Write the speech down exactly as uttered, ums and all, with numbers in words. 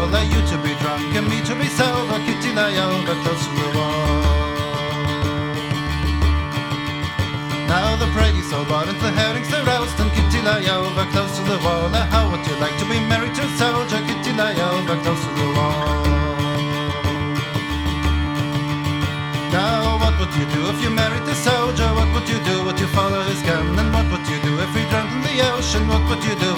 wall. Are you to be drunk and me to be sober? Kitty lie over close to the wall. Now the praise all bought and the herrings are roast, and Kitty lie over close to the wall. Now how would you like to be married to a soldier? Kitty lie over close to the wall. Now what would you do if you married a soldier? What would you do? Would you follow his gun? And what would you do if he drowned in the ocean? What would you do